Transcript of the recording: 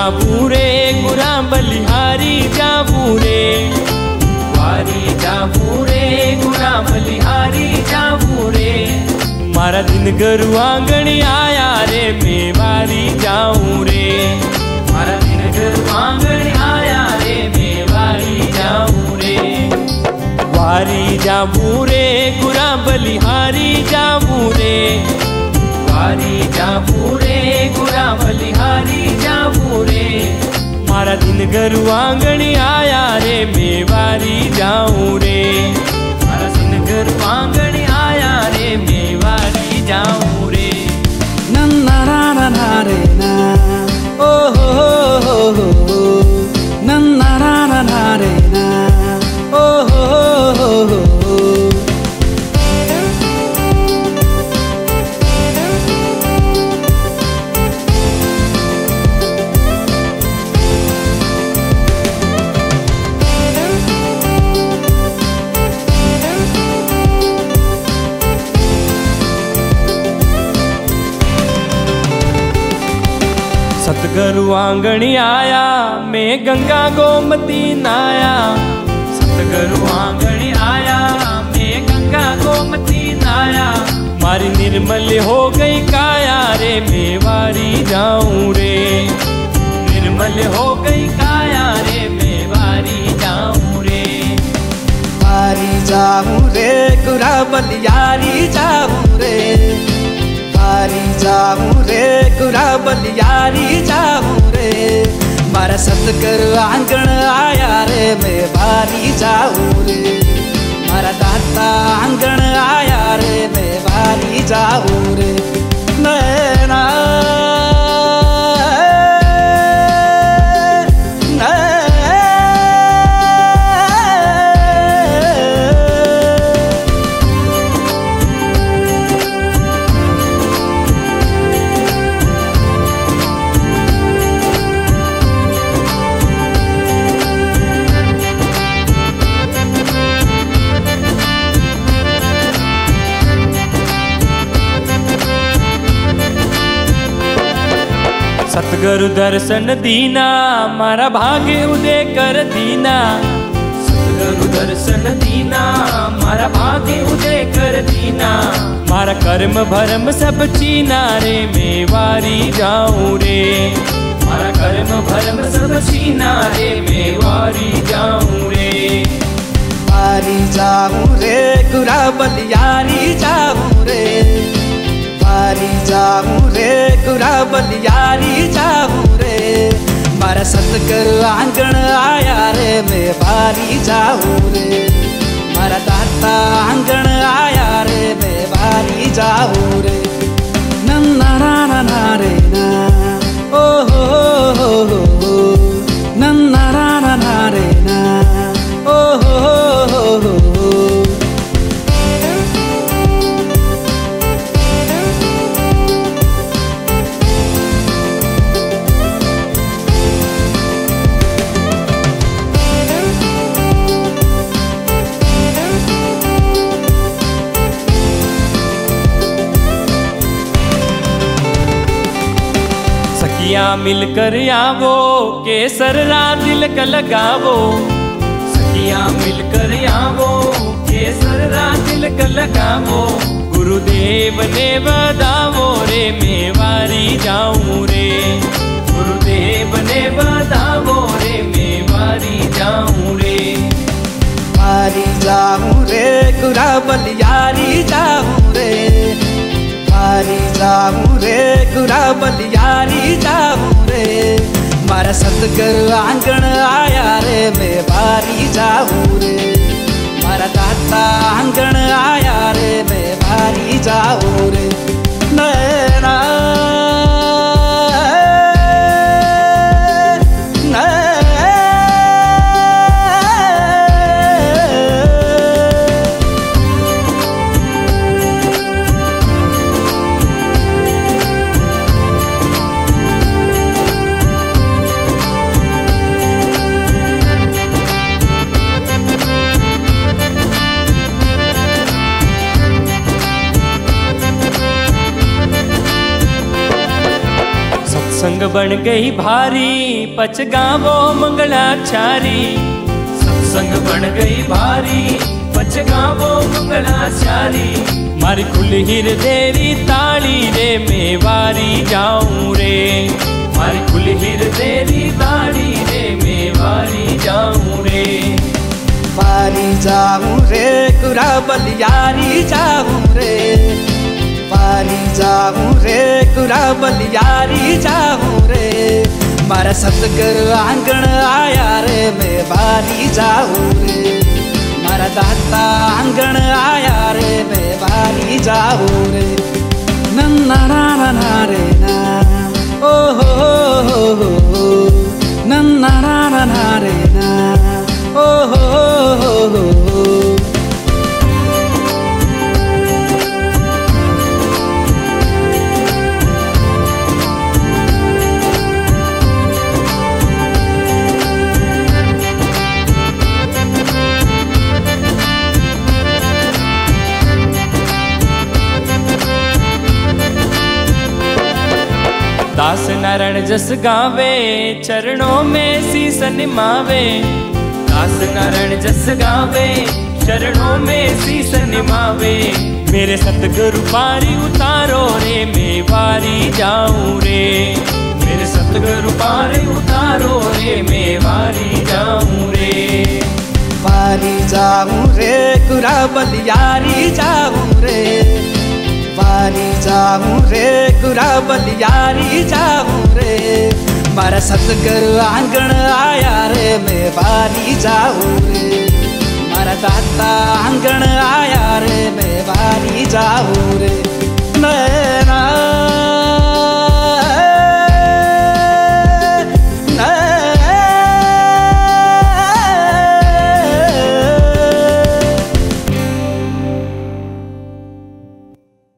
जाबू रे गुरा बलिहारी जाबू रे, वारी जाबू रे गुरा बलिहारी जाबू रे। मारा दिन गरु आंगणी आया रे मैं वारी जाऊं रे, मारा दिन गरु आंगणी आया रे मैं वारी जाऊं रे। वारी जाबू रे गुरा बलिहारी जाबू रे, वारी जाबू रे गुरा बलिहारी जाबू रे। मारा दिन गरु आंगणी आया रे मैं वारी जाऊं रे, मारा दिन गरु आंगणी आया रे मैं वारी जाऊं रे। नन्ना रा ना रे ना ओ हो नन्ना रा ना रे ना ओ हो। सतगुरु आंगणी आया मैं गंगा गोमती नाया, सतगुरु आंगणी आया मैं गंगा गोमती नाया। मारी निर्मल हो गई काया रे मैं वारी जाऊं रे, निर्मल हो गई काया रे मैं वारी जाऊं रे। वारी जाऊं रे गुरा बलियारी जाऊं रे, वारी जाऊं रे गुरा बलियारी जाऊं रे। मारा सतगुरु आंगण आया रे मैं वारी जाऊं रे, मारा दाता आंगण आया रे मैं वारी जाऊं रे। नैना सतगुरु दर्शन दीना मारा भाग्य उदय कर दीना, सतगुरु दर्शन दीना मारा भाग्य उदय कर दीना। मारा कर्म भरम सब चीना रे मैं वारी जाऊं रे, मारा कर्म भरम सब चीना रे मैं वारी जाऊं रे। वारी जाऊं रे गुरा बलियारी जाऊं रे, वारी जाऊं रे गुरा बलियारी जाऊं रे। मारा सतगुरु आंगण आया रे मैं वारी जाऊं रे, मारा दाता आंगण आया रे मैं वारी जाऊं रे। नन्ना रा ना रे ना ओ हो नन्ना रा ना रे ना ओ हो। सखियां मिलकर आवो केसर रा तिलक लगावो, सखियां मिलकर आवो केसर रा तिलक लगावो। गुरुदेव ने बतावो रे मैं वारी जाऊं रे, गुरुदेव ने बतावो रे मैं वारी जाऊं रे। वारी जाऊं रे गुरा बलियारी जाऊं रे, वारी जाऊं रे गुरा बलियारी जाऊं रे। मारा सतगुरु आंगण आया रे मैं वारी जाऊं रे, मारा दाता आंगण आया रे मैं वारी जाऊं रे। नैना सत्संग बन गई भारी पच गावो मंगलाचारी। सत्संग बन गई भारी पच गावो मंगलाचारी। मारी खुली हृदय ताली रे मैं वारी जाऊं रे। मारी खुली हृदय ताली रे मैं वारी जाऊं रे। वारी जाऊं रे कुरा बलियारी जाऊं रे। वारी जाऊं रे कुरा बलियारी जाऊं रे। मारा सतगुरु आंगण आया रे मैं वारी जाऊं रे। मारा दाता आंगण आया रे मैं वारी जाऊं रे। नन्ना ना ना रे ना ओ हो नन्ना ना ना रे ना ओ हो। दास नारायण जस गावे चरणों में शीस निमावे। दास नारायण जस गावे चरणों में शीस निमावे। मेरे सतगुरु पारी उतारो रे मैं वारी जाऊं रे। मेरे सतगुरु पारी उतारो रे मैं वारी जाऊं रे। वारी जाऊं रे कुरा बलियारी जाऊं रे। वारी जाऊं रे कुरा बलियारी जाऊं रे। मारा सतगुरु आंगण आया रे मैं वारी जाऊं रे। मारा दाता आंगण आया रे मैं वारी जाऊं रे।